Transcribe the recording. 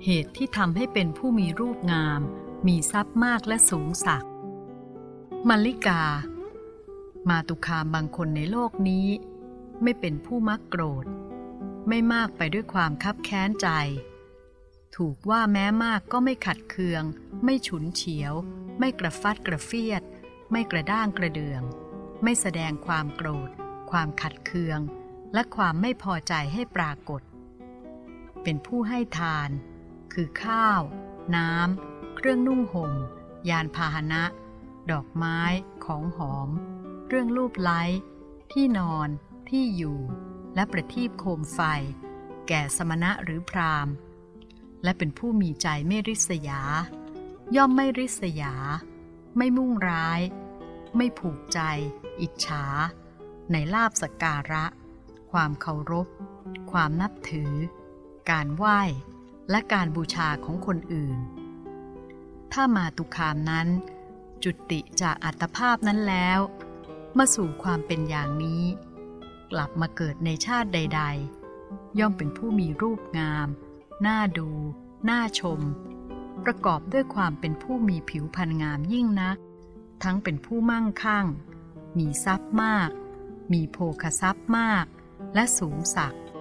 เหตุที่ทำให้เป็นผู้มีรูปงามมีทรัพย์มากและสูงศักดิ์มัลลิกามาตุคามบางคนในโลกนี้ไม่เป็นผู้มักโกรธไม่มากไปด้วยความคับแค้นใจถูกว่าแม้มากก็ไม่ขัดเคืองไม่ฉุนเฉียวไม่กระฟัดกระเฟียดไม่กระด้างกระเดืองไม่แสดงความโกรธความขัดเคืองและความไม่พอใจให้ปรากฏเป็นผู้ให้ทานคือข้าวน้ำเครื่องนุ่งห่มยานพาหนะดอกไม้ของหอมเครื่องลูบไล้ที่นอนที่อยู่และประทีปโคมไฟแก่สมณะหรือพราหมณ์และเป็นผู้มีใจไม่ริษยาย่อมไม่ริษยาไม่มุ่งร้ายไม่ผูกใจอิจฉาในลาภสักการะความเคารพความนับถือการไหว้และการบูชาของคนอื่นถ้ามาตุคามนั้นจุติจากอัตภาพนั้นแล้วมาสู่ความเป็นอย่างนี้กลับมาเกิดในชาติใดๆย่อมเป็นผู้มีรูปงามน่าดูน่าชมประกอบด้วยความเป็นผู้มีผิวพรรณงามยิ่งนักทั้งเป็นผู้มั่งคั่งมีทรัพย์มากมีโภคทรัพย์มากและสูงศักดิ์